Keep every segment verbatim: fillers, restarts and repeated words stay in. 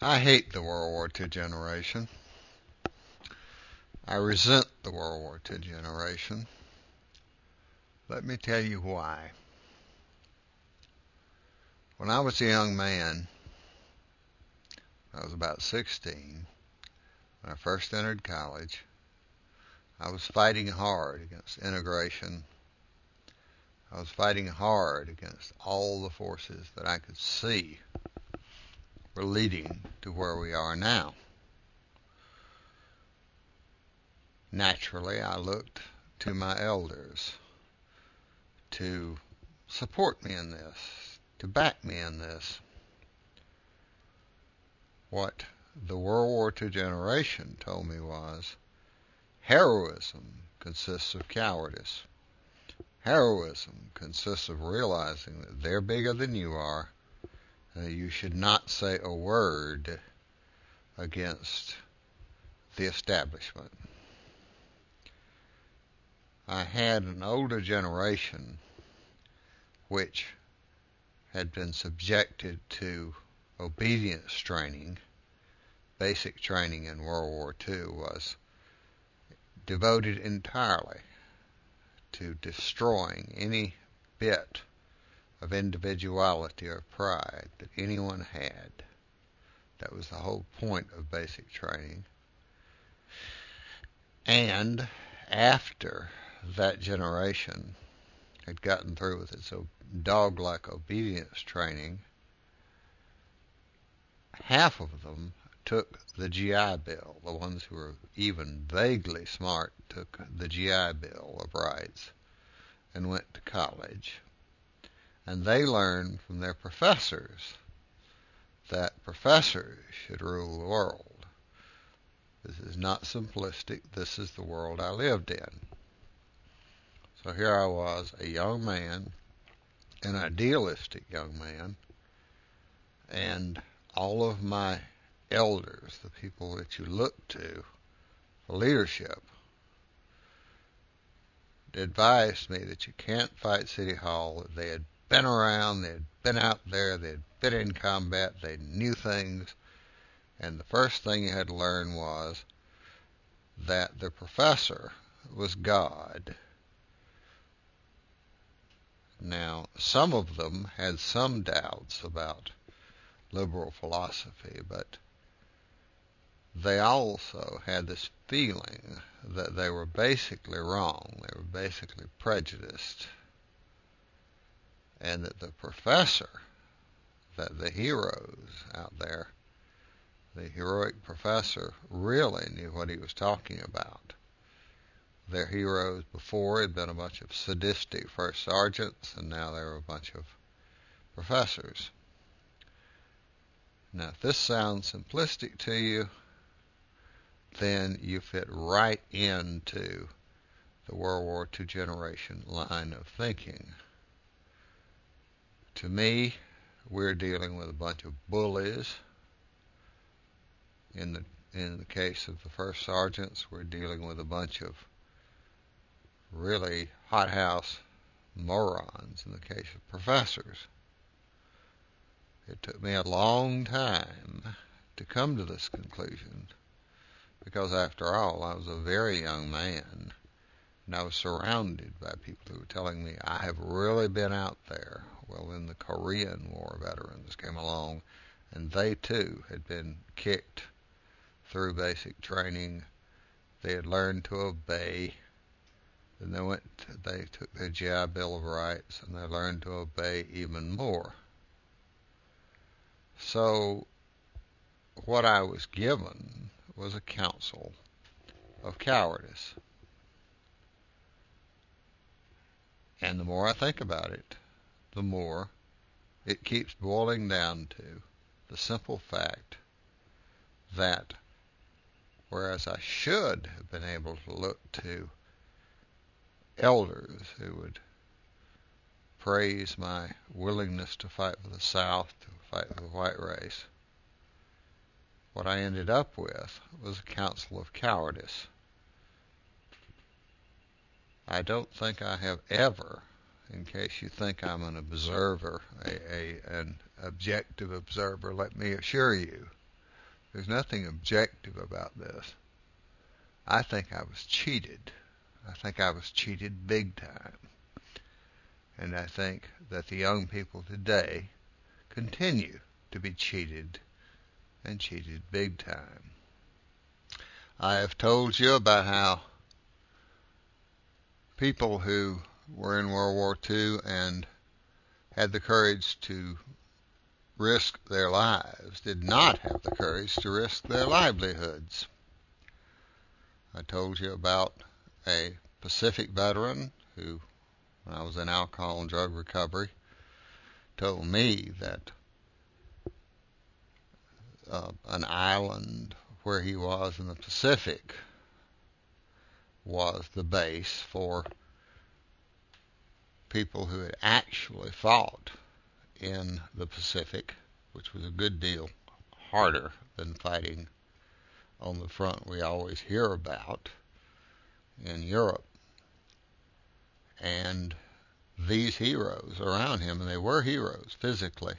I hate the World War Two generation. I resent the World War Two generation. Let me tell you why. When I was a young man, I was about sixteen, when I first entered college, I was fighting hard against integration. I was fighting hard against all the forces that I could see were leading to where we are now. Naturally, I looked to my elders to support me in this, to back me in this. What the World War Two generation told me was, heroism consists of cowardice. Heroism consists of realizing that they're bigger than you are, and that you should not say a word against the establishment. I had an older generation which had been subjected to obedience training. Basic training in World War Two was devoted entirely to destroying any bit of individuality or pride that anyone had. That was the whole point of basic training. And after that generation had gotten through with its dog-like obedience training, half of them took the G I Bill. The ones who were even vaguely smart took the G I Bill of rights and went to college. And they learned from their professors that professors should rule the world. This is not simplistic. This is the world I lived in. So here I was, a young man, an idealistic young man, and all of my elders, the people that you look to for leadership, advised me that you can't fight City Hall, that they had been around, they had been out there, they had been in combat, they knew things, and the first thing you had to learn was that the professor was God. Now, some of them had some doubts about liberal philosophy, but they also had this feeling that they were basically wrong, they were basically prejudiced, and that the professor, that the heroes out there, the heroic professor, really knew what he was talking about. Their heroes before had been a bunch of sadistic first sergeants, and now they were a bunch of professors. Now, if this sounds simplistic to you, then you fit right into the World War Two generation line of thinking. To me, we're dealing with a bunch of bullies. In the in the case of the first sergeants, we're dealing with a bunch of really hothouse morons in the case of professors. It took me a long time to come to this conclusion, because after all, I was a very young man, and I was surrounded by people who were telling me I have really been out there. Well, then the Korean War veterans came along, and they too had been kicked through basic training. They had learned to obey. Then they went. To, they took their G I Bill of Rights, and they learned to obey even more. So, what I was given was a counsel of cowardice. And the more I think about it, the more it keeps boiling down to the simple fact that whereas I should have been able to look to elders who would praise my willingness to fight for the South, to fight for the white race, what I ended up with was a counsel of cowardice. I don't think I have ever, in case you think I'm an observer, a, a, an objective observer, let me assure you There's nothing objective about this. I think I was cheated. I think I was cheated big time. And I think that the young people today continue to be cheated and cheated big time. I have told you about how people who were in World War Two and had the courage to risk their lives did not have the courage to risk their livelihoods. I told you about a Pacific veteran who, when I was in alcohol and drug recovery, told me that uh, an island where he was in the Pacific was the base for people who had actually fought in the Pacific, which was a good deal harder than fighting on the front we always hear about in Europe. And these heroes around him, and they were heroes physically,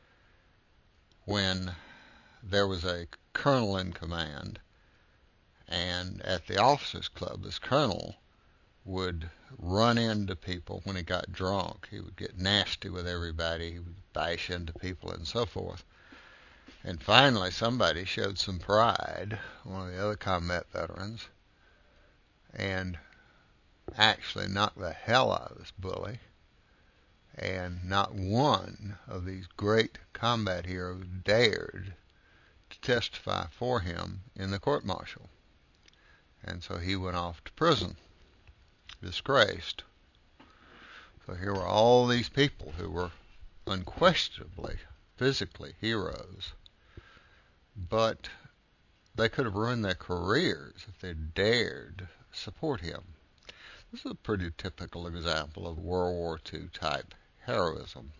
when there was a colonel in command, and at the officers' club, this colonel would run into people when he got drunk. He would get nasty with everybody. He would bash into people and so forth. And finally, somebody showed some pride, one of the other combat veterans, and actually knocked the hell out of this bully. And not one of these great combat heroes dared to testify for him in the court-martial. And so he went off to prison, disgraced. So here were all these people who were unquestionably, physically heroes, but they could have ruined their careers if they dared support him. This is a pretty typical example of World War Two type heroism.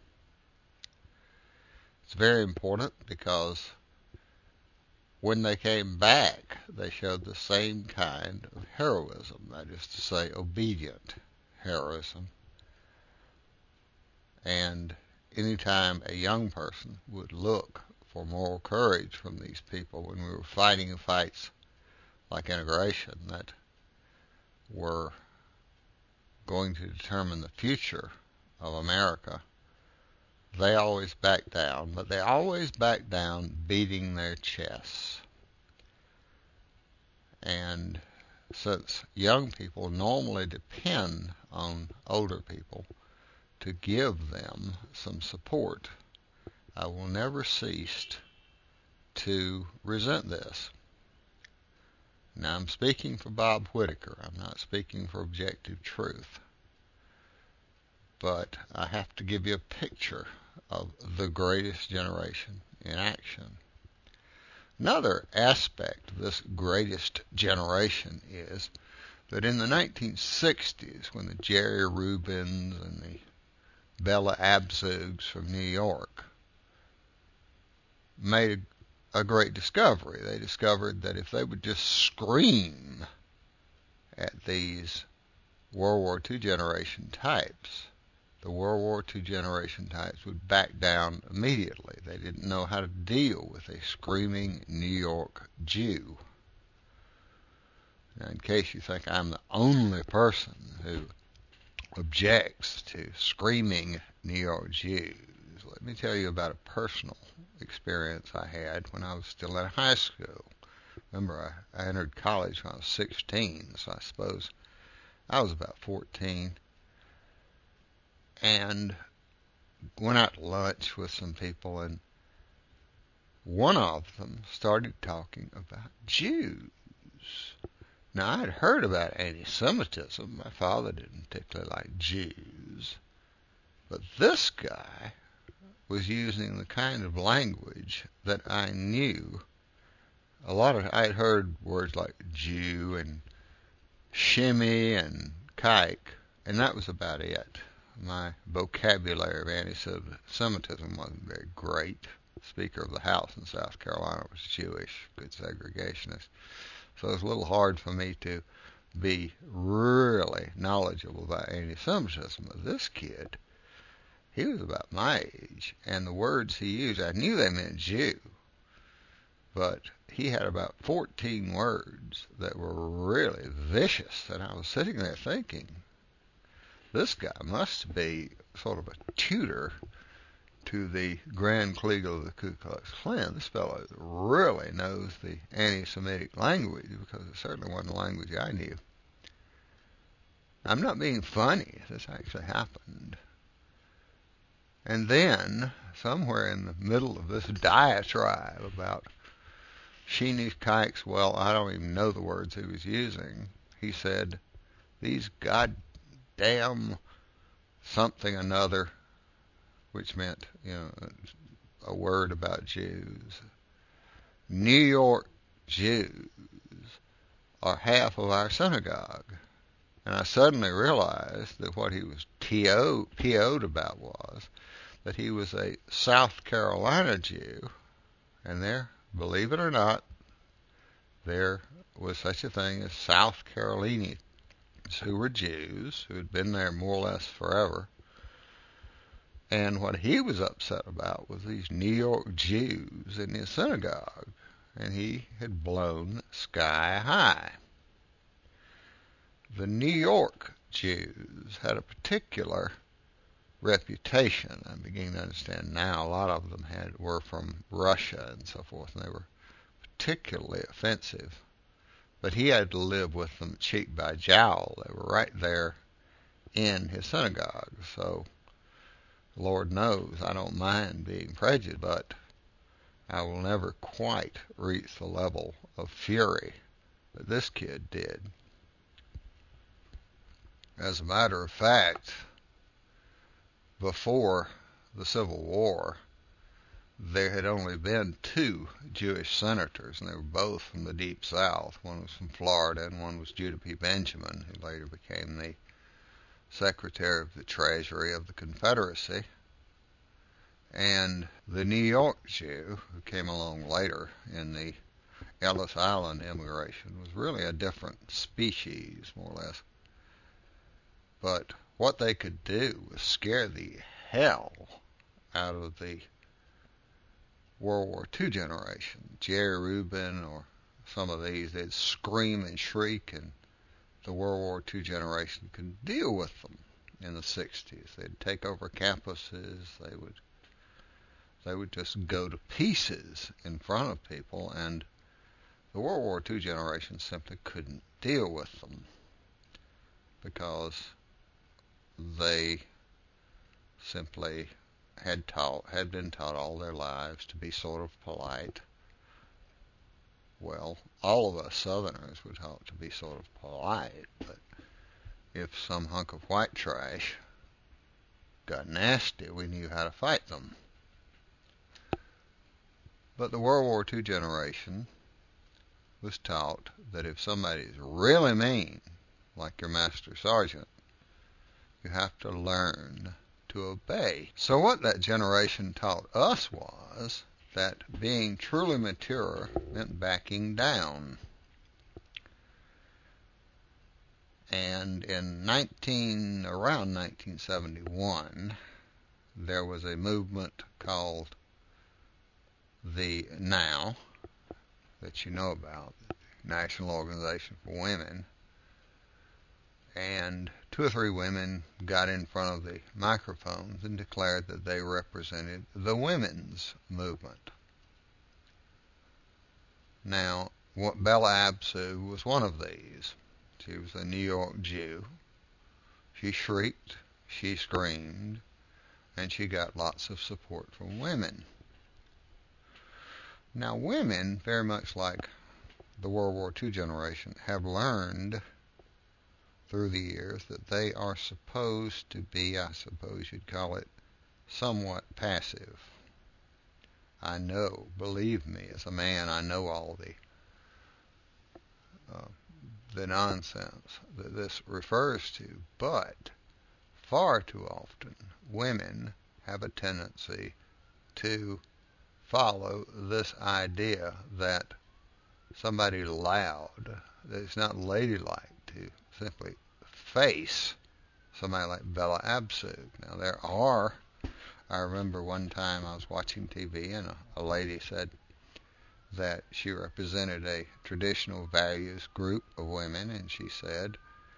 It's very important because when they came back, they showed the same kind of heroism, that is to say, obedient heroism. And anytime a young person would look for moral courage from these people when we were fighting fights like integration that were going to determine the future of America, they always backed down, but they always backed down beating their chests. And since young people normally depend on older people to give them some support, I will never cease to resent this. Now, I'm speaking for Bob Whitaker. I'm not speaking for objective truth. But I have to give you a picture of the greatest generation in action. Another aspect of this greatest generation is that in the nineteen sixties, when the Jerry Rubins and the Bella Abzugs from New York made a, a great discovery, they discovered that if they would just scream at these World War Two generation types, the World War Two generation types would back down immediately. They didn't know how to deal with a screaming New York Jew. Now, in case you think I'm the only person who objects to screaming New York Jews, let me tell you about a personal experience I had when I was still in high school. Remember, I, I entered college when I was sixteen, so I suppose I was about fourteen. And went out to lunch with some people, and one of them started talking about Jews. Now, I'd heard about anti-Semitism. My father didn't particularly like Jews. But this guy was using the kind of language that I knew. A lot of, I'd heard words like Jew and shimmy and kike, and that was about it. My vocabulary of anti-Semitism wasn't very great. The Speaker of the House in South Carolina was Jewish, good segregationist. So it was a little hard for me to be really knowledgeable about anti-Semitism. But this kid, he was about my age, and the words he used, I knew they meant Jew. But he had about fourteen words that were really vicious, and I was sitting there thinking, this guy must be sort of a tutor to the Grand Kleagle of the Ku Klux Klan. This fellow really knows the anti-Semitic language, because it certainly wasn't the language I knew. I'm not being funny. This actually happened. And then, somewhere in the middle of this diatribe about Sheenie Kikes, well, I don't even know the words he was using, he said, these goddamn something another, which meant, you know, a word about Jews. New York Jews are half of our synagogue. And I suddenly realized that what he was T O, P O'd about was that he was a South Carolina Jew, and there, believe it or not, there was such a thing as South Carolinians who were Jews, who had been there more or less forever. And what he was upset about was these New York Jews in his synagogue, and he had blown sky high. The New York Jews had a particular reputation. I'm beginning to understand now. A lot of them had were from Russia and so forth, and they were particularly offensive. But he had to live with them cheek by jowl. They were right there in his synagogue. So, Lord knows, I don't mind being prejudiced, but I will never quite reach the level of fury that this kid did. As a matter of fact, before the Civil War, there had only been two Jewish senators, and they were both from the Deep South. One was from Florida, and one was Judah P. Benjamin, who later became the Secretary of the Treasury of the Confederacy. And the New York Jew, who came along later in the Ellis Island immigration, was really a different species, more or less. But what they could do was scare the hell out of the World War Two generation. Jerry Rubin or some of these, they'd scream and shriek, and the World War Two generation could deal with them in the sixties. They'd take over campuses. They would they would just go to pieces in front of people, and the World War Two generation simply couldn't deal with them because they simply had taught had been taught all their lives to be sort of polite. Well, all of us Southerners were taught to be sort of polite, but if some hunk of white trash got nasty, we knew how to fight them. But the World War Two generation was taught that if somebody's really mean, like your master sergeant, you have to learn to obey. So what that generation taught us was that being truly mature meant backing down. And in nineteen around nineteen seventy-one, there was a movement called the NOW that you know about, the National Organization for Women, and two or three women got in front of the microphones and declared that they represented the women's movement. Now, what Bella Abzug was one of these. She was a New York Jew. She shrieked, she screamed, and she got lots of support from women. Now, women, very much like the World War Two generation, have learned through the years that they are supposed to be, I suppose you'd call it, somewhat passive. I know, believe me, as a man, I know all the uh, the nonsense that this refers to, but far too often women have a tendency to follow this idea that somebody loud, that it's not ladylike to simply face somebody like Bella Abzug. Now there are, I remember one time I was watching T V and a, a lady said, that she represented a traditional values group of women, and she said,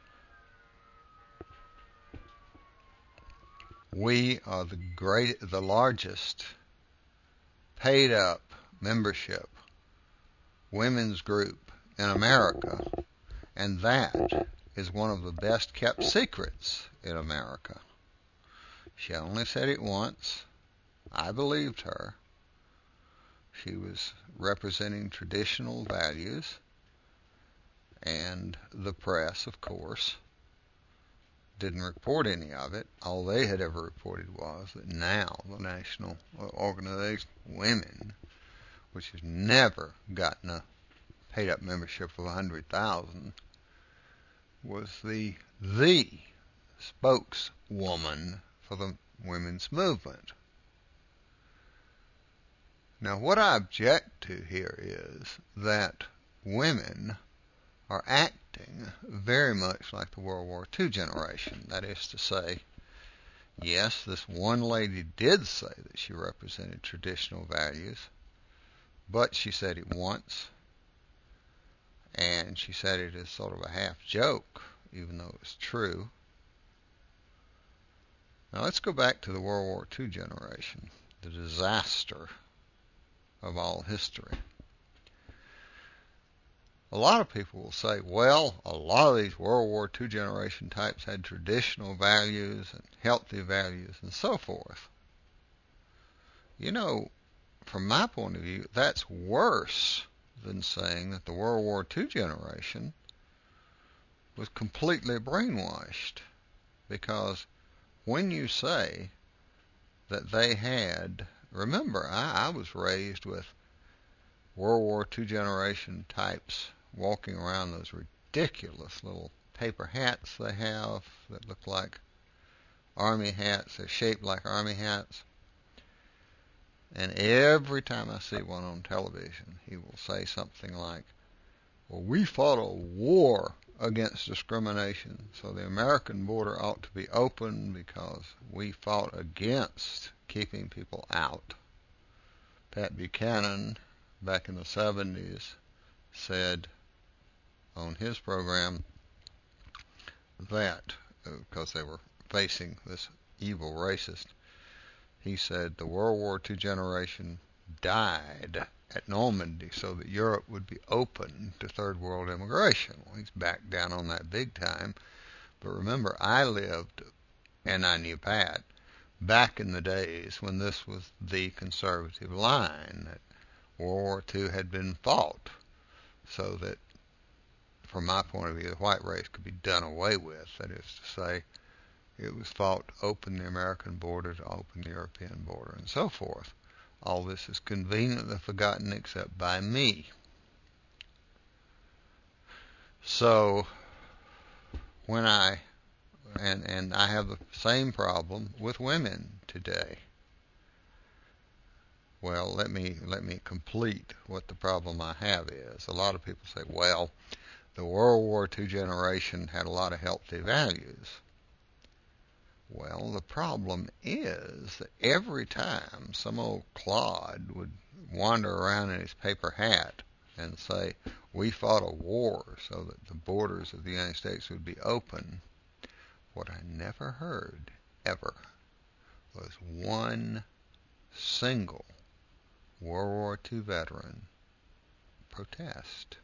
"We are the great, the largest paid up membership women's group in America, and that is one of the best kept secrets in America." She only said it once. I believed her. She was representing traditional values, and the press, of course, didn't report any of it. All they had ever reported was that now the National Organization of Women, which has never gotten a paid-up membership of one hundred thousand, was the the spokeswoman for the women's movement. Now, what I object to here is that women are acting very much like the World War Two generation. That is to say, yes, this one lady did say that she represented traditional values, but she said it once, and she said it as sort of a half joke, even though it was true. Now let's go back to the World War Two generation, the disaster of all history. A lot of people will say, well, a lot of these World War Two generation types had traditional values and healthy values and so forth. You know, from my point of view, that's worse than saying that the World War Two generation was completely brainwashed. Because when you say that they had, remember, I, I was raised with World War Two generation types walking around those ridiculous little paper hats they have that look like army hats. They're shaped like army hats. And every time I see one on television, he will say something like, well, we fought a war against discrimination, so the American border ought to be open because we fought against keeping people out. Pat Buchanan, back in the seventies, said on his program that, because they were facing this evil racist, he said the World War Two generation died at Normandy so that Europe would be open to third world immigration. Well, he's back down on that big time. But remember, I lived, and I knew Pat, back in the days when this was the conservative line, that World War Two had been fought so that, from my point of view, the white race could be done away with. That is to say, it was fought to open the American border, to open the European border, and so forth. All this is conveniently forgotten except by me. So, when I, and, and I have the same problem with women today. Well, let me, let me complete what the problem I have is. A lot of people say, well, the World War Two generation had a lot of healthy values. Well, the problem is that every time some old clod would wander around in his paper hat and say, we fought a war so that the borders of the United States would be open, what I never heard, ever, was one single World War Two veteran protest.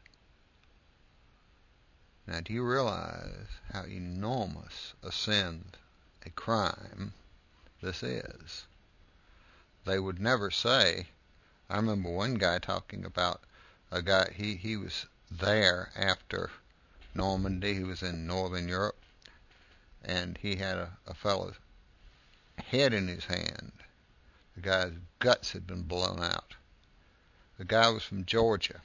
Now, do you realize how enormous a sin, a crime, this is? They would never say, I remember one guy talking about a guy, he, he was there after Normandy, he was in Northern Europe, and he had a, a fellow's head in his hand. The guy's guts had been blown out. The guy was from Georgia,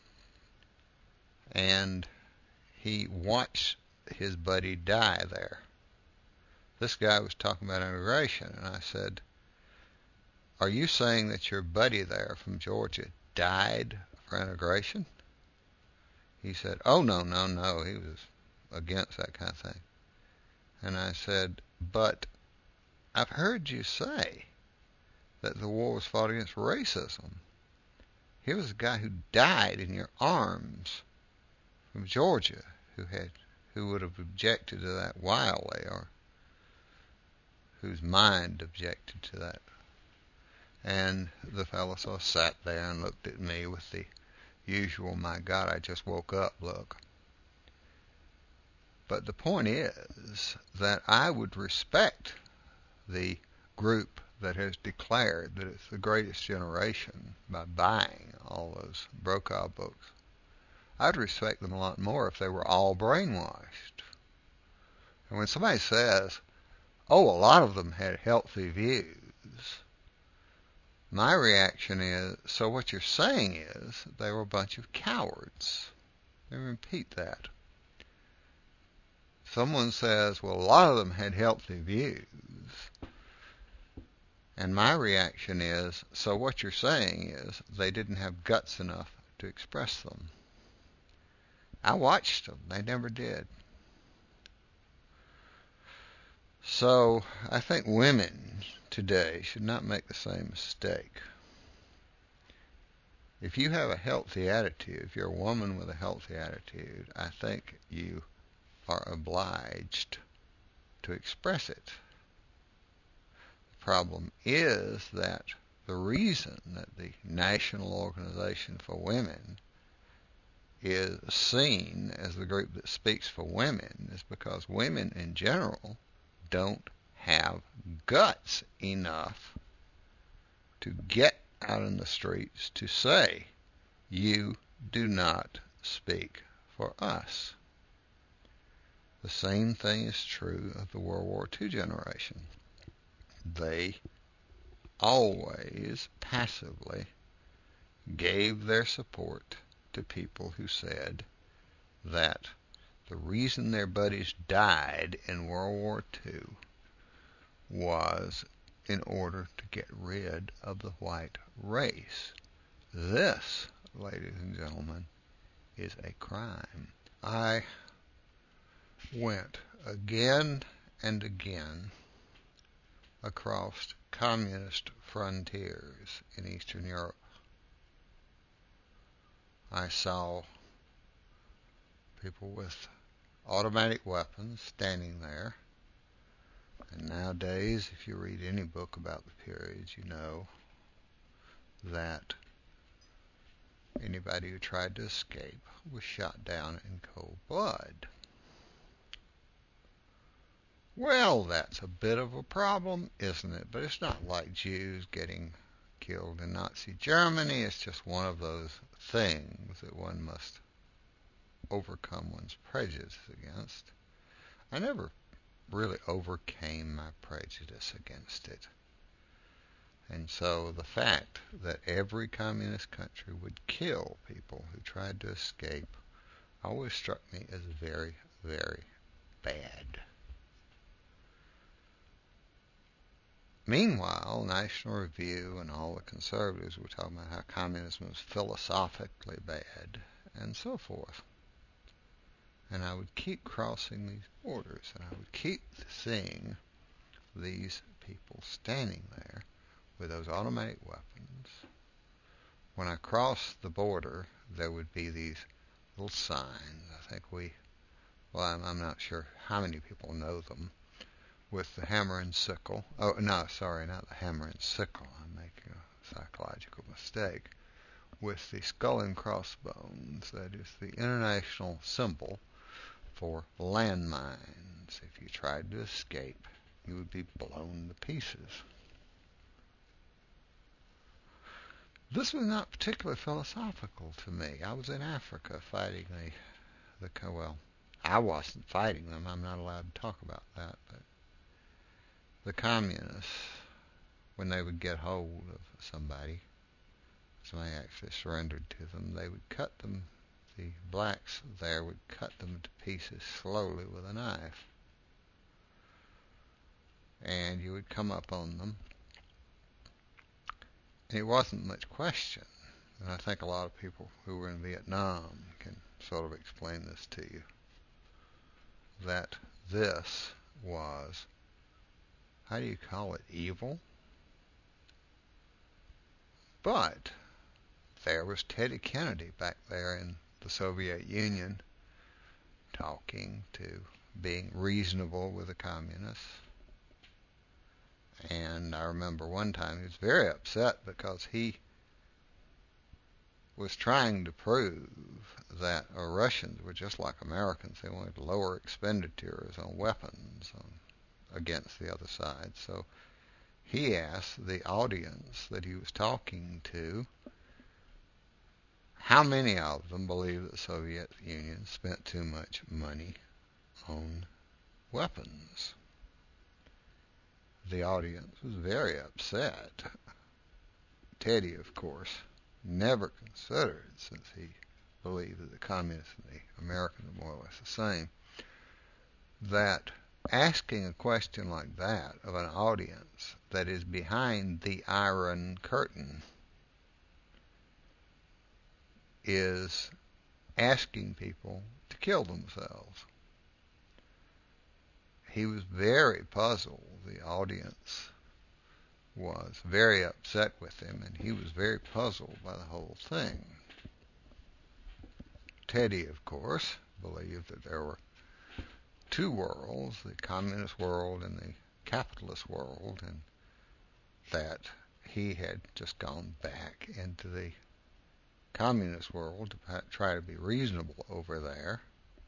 and he watched his buddy die there. This guy was talking about immigration, and I said, are you saying that your buddy there from Georgia died for integration? He said, oh, no, no, no, he was against that kind of thing. And I said, but I've heard you say that the war was fought against racism. Here was a guy who died in your arms from Georgia who had who would have objected to that wildly, or whose mind objected to that. And the fellow sort of sat there and looked at me with the usual, my God, I just woke up look. But the point is that I would respect the group that has declared that it's the greatest generation by buying all those Brokaw books. I'd respect them a lot more if they were all brainwashed. And when somebody says, oh, a lot of them had healthy views, my reaction is, so what you're saying is they were a bunch of cowards. Let me repeat that. Someone says, well, a lot of them had healthy views. And my reaction is, so what you're saying is they didn't have guts enough to express them. I watched them. They never did. So I think women today should not make the same mistake. If you have a healthy attitude, if you're a woman with a healthy attitude, I think you are obliged to express it. The problem is that the reason that the National Organization for Women is seen as the group that speaks for women is because women in general don't have guts enough to get out in the streets to say, you do not speak for us. The same thing is true of the World War Two generation. They always passively gave their support to people who said that the reason their buddies died in World War Two was in order to get rid of the white race. This, ladies and gentlemen, is a crime. I went again and again across communist frontiers in Eastern Europe. I saw people with automatic weapons standing there. And nowadays, if you read any book about the periods, you know that anybody who tried to escape was shot down in cold blood. Well, that's a bit of a problem, isn't it? But it's not like Jews getting killed in Nazi Germany. It's just one of those things that one must overcome one's prejudice against. I never really overcame my prejudice against it. And so the fact that every communist country would kill people who tried to escape always struck me as very, very bad. Meanwhile, National Review and all the conservatives were talking about how communism was philosophically bad and so forth. And I would keep crossing these borders, and I would keep seeing these people standing there with those automatic weapons. When I crossed the border, there would be these little signs. I think we, well, I'm, I'm not sure how many people know them, with the hammer and sickle. Oh, no, sorry, not the hammer and sickle. I'm making a psychological mistake. With the skull and crossbones, that is the international symbol for landmines. If you tried to escape, you would be blown to pieces. This was not particularly philosophical to me. I was in Africa fighting the, the well, I wasn't fighting them. I'm not allowed to talk about that, but the communists, when they would get hold of somebody, somebody actually surrendered to them, they would cut them, the blacks there would cut them to pieces slowly with a knife. And you would come up on them. And it wasn't much question. And I think a lot of people who were in Vietnam can sort of explain this to you. That this was, how do you call it, evil? But there was Teddy Kennedy back there in the Soviet Union talking to, being reasonable with the communists. And I remember one time he was very upset because he was trying to prove that uh, Russians were just like Americans. They wanted to lower expenditures on weapons on, against the other side. So he asked the audience that he was talking to how many of them believe that the Soviet Union spent too much money on weapons. The audience was very upset. Teddy, of course, never considered, since he believed that the communists and the Americans are more or less the same, that asking a question like that of an audience that is behind the Iron Curtain is asking people to kill themselves. He was very puzzled. The audience was very upset with him, and he was very puzzled by the whole thing. Teddy, of course, believed that there were two worlds, the communist world and the capitalist world, and that he had just gone back into the communist world to try to be reasonable over there.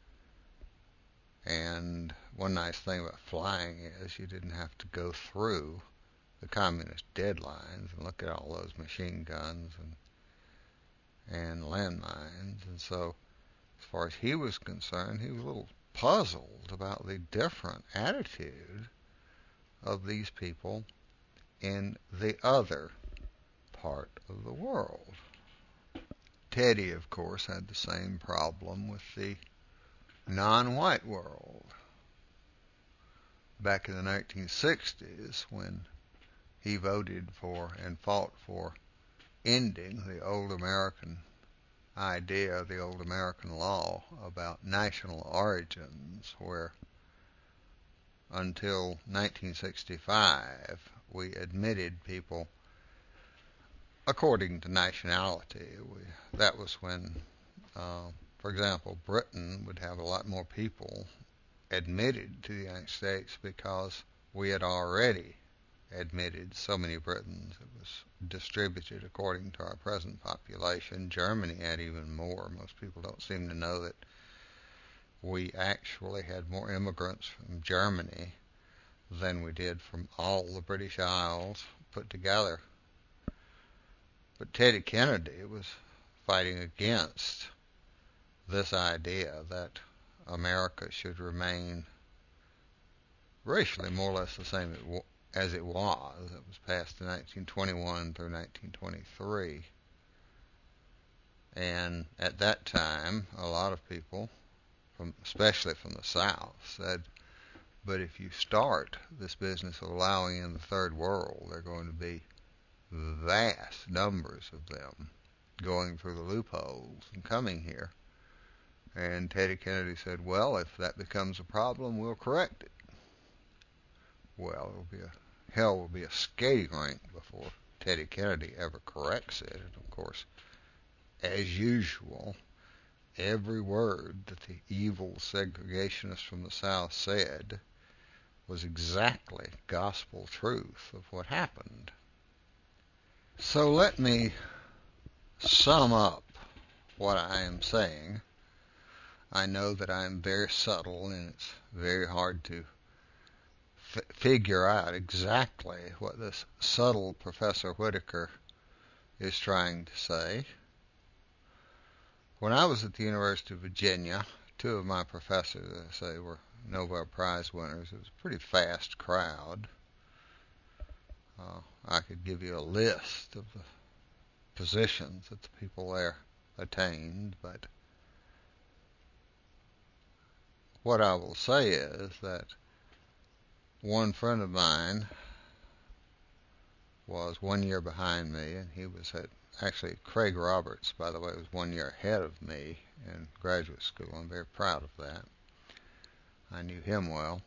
And one nice thing about flying is you didn't have to go through the communist deadlines and look at all those machine guns and and landmines. And so, as far as he was concerned, he was a little puzzled about the different attitude of these people in the other part of the world. Teddy, of course, had the same problem with the non-white world. Back in the nineteen sixties, when he voted for and fought for ending the old American idea, the old American law about national origins, where until nineteen sixty-five we admitted people according to nationality. We, that was when, uh, for example, Britain would have a lot more people admitted to the United States because we had already admitted so many Britons. It was distributed according to our present population. Germany had even more. Most people don't seem to know that we actually had more immigrants from Germany than we did from all the British Isles put together. But Teddy Kennedy was fighting against this idea that America should remain racially more or less the same as it was. It was passed in nineteen twenty-one through nineteen twenty-three. And at that time, a lot of people, from, especially from the South, said, but if you start this business of allowing in the third world, there are going to be vast numbers of them going through the loopholes and coming here. And Teddy Kennedy said, well, if that becomes a problem, we'll correct it. Well, it'll be a, hell will be a skating rink before Teddy Kennedy ever corrects it. And of course, as usual, every word that the evil segregationists from the South said was exactly gospel truth of what happened. So let me sum up what I am saying. I know that I am very subtle, and it's very hard to f- figure out exactly what this subtle Professor Whitaker is trying to say. When I was at the University of Virginia, two of my professors, I say, were Nobel Prize winners. It was a pretty fast crowd. Uh, I could give you a list of the positions that the people there attained, but what I will say is that one friend of mine was one year behind me, and he was at, actually, Craig Roberts, by the way, was one year ahead of me in graduate school. I'm very proud of that. I knew him well.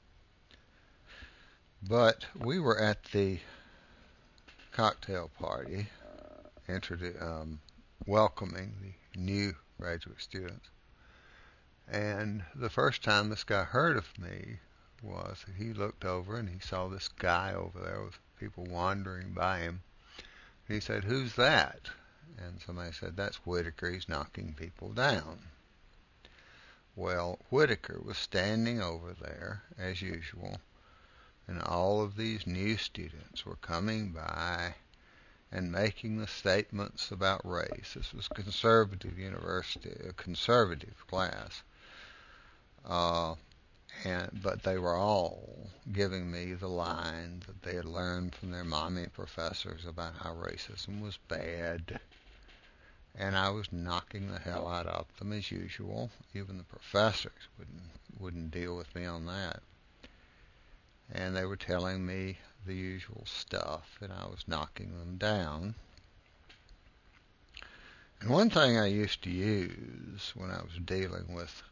But we were at the cocktail party, introdu- um, welcoming the new graduate students. And the first time this guy heard of me was that he looked over and he saw this guy over there with people wandering by him. He said, "Who's that?" And somebody said, "That's Whitaker. He's knocking people down." Well, Whitaker was standing over there, as usual, and all of these new students were coming by and making the statements about race. This was a conservative university, a conservative class. Uh, and but they were all giving me the line that they had learned from their mommy professors about how racism was bad. And I was knocking the hell out of them as usual. Even the professors wouldn't wouldn't deal with me on that. And they were telling me the usual stuff, and I was knocking them down. And one thing I used to use when I was dealing with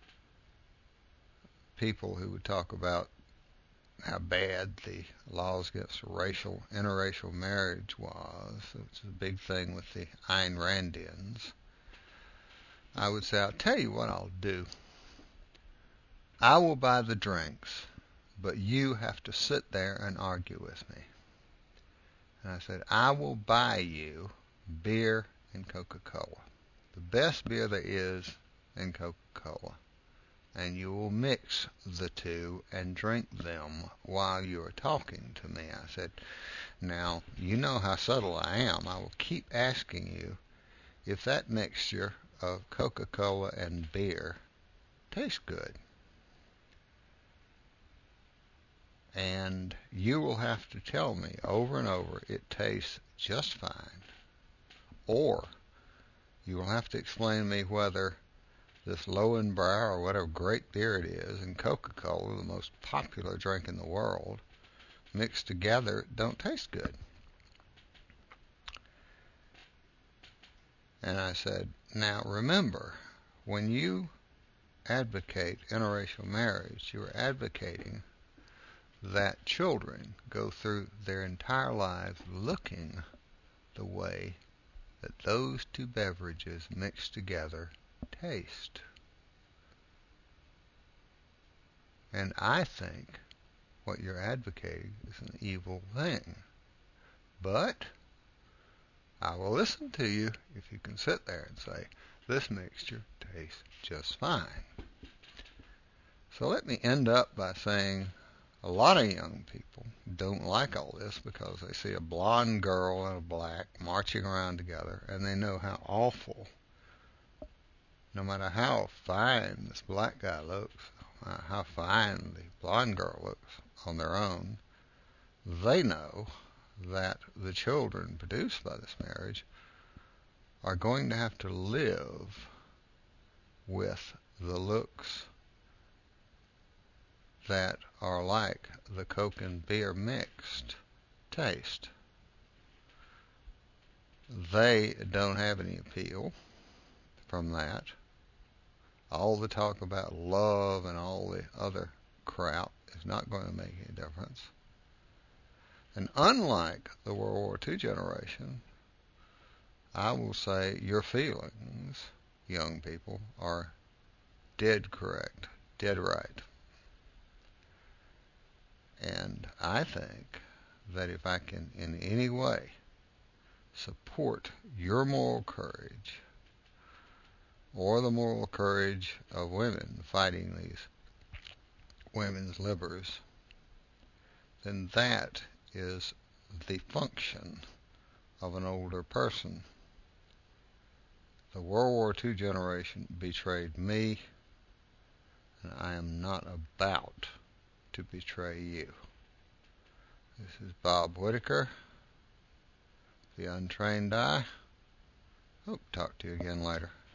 people who would talk about how bad the laws against racial, interracial marriage was, it's a big thing with the Ayn Randians, I would say, "I'll tell you what I'll do. I will buy the drinks, but you have to sit there and argue with me." And I said, "I will buy you beer and Coca-Cola, the best beer there is and Coca-Cola. And you will mix the two and drink them while you are talking to me." I said, "Now, you know how subtle I am. I will keep asking you if that mixture of Coca-Cola and beer tastes good. And you will have to tell me over and over it tastes just fine. Or you will have to explain to me whether this Lowenbrau or whatever great beer it is and Coca-Cola, the most popular drink in the world, mixed together don't taste good." And I said, "Now remember, when you advocate interracial marriage, you are advocating that children go through their entire lives looking the way that those two beverages mixed together taste. And I think what you're advocating is an evil thing. But I will listen to you if you can sit there and say, this mixture tastes just fine." So let me end up by saying a lot of young people don't like all this because they see a blonde girl and a black marching around together, and they know how awful, no matter how fine this black guy looks, uh, how fine the blonde girl looks on their own, they know that the children produced by this marriage are going to have to live with the looks that are like the Coke and beer mixed taste. They don't have any appeal from that. All the talk about love and all the other crap is not going to make any difference. And unlike the World War Two generation, I will say your feelings, young people, are dead correct, dead right. And I think that if I can in any way support your moral courage or the moral courage of women fighting these women's livers, then that is the function of an older person. The World War Two generation betrayed me, and I am not about to betray you. This is Bob Whitaker, the Untrained Eye. Hope to talk to you again later.